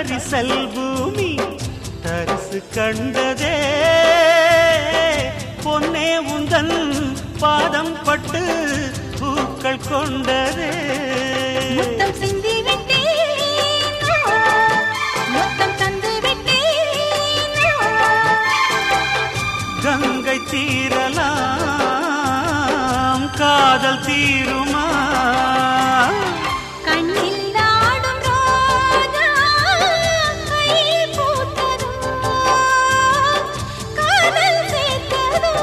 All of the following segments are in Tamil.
தரிசல் பூமி தரிசு கண்டதே பொன்னே உந்தன் பாதம் பட்டு பூக்கள் கொண்டதே முத்தம் சிந்தி விட்டேன் முத்தம் தந்து விட்டேன் கங்கை தீரலாம் காதல் தீருமா கண்ணில் ஆடும் ரோஜா கையில் பூத்ததோ காதல் சேர்த்ததோ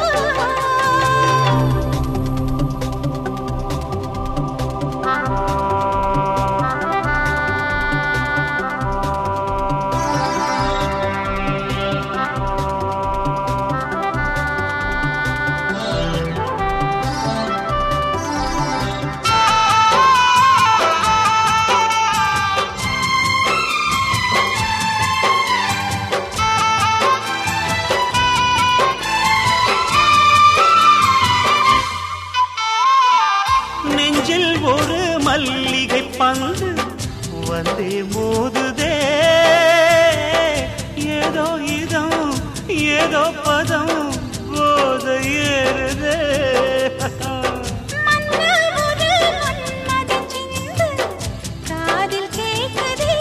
நெஞ்சில் ஒரு மல்லிகை பந்து வந்தே மோதுதே ஏதோ இதம் ஏதோ பதம் போத ஏறுதே மன்னவரு மன்மத சிந்து காதில் கேட்குதே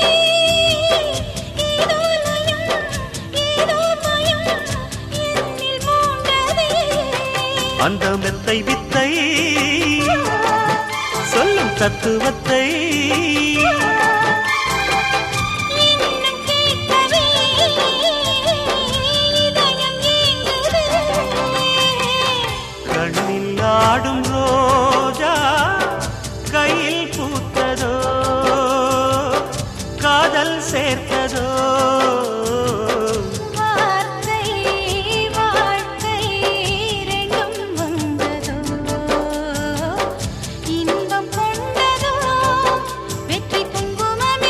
ஏதோ லயம் ஏதோ பயம் என்னில் மூண்டதே அந்த மெத்தை வித்தை சொல்லும் தத்துவத்தை இன்னும் கேட்கவே இதயம் ஏங்குதே கண்ணில் ஆடும் ரோஜா கையில் பூத்ததோ காதல் சேர்த்ததோ வார்த்தை வாழ்க்கை ரெண்டும் வந்ததோ இன்பம் கொண்டதோ வெற்றி குங்குமமே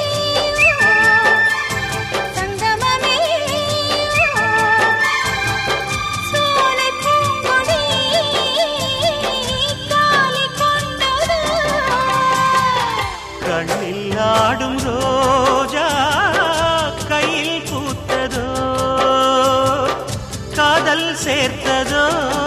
சங்கமமே சோலை பூங்கொடி காலி கொண்டதோ கண்ணில் ஆடும் ரோஜா கையில் பூத்ததோ காதல் சேர்த்ததோ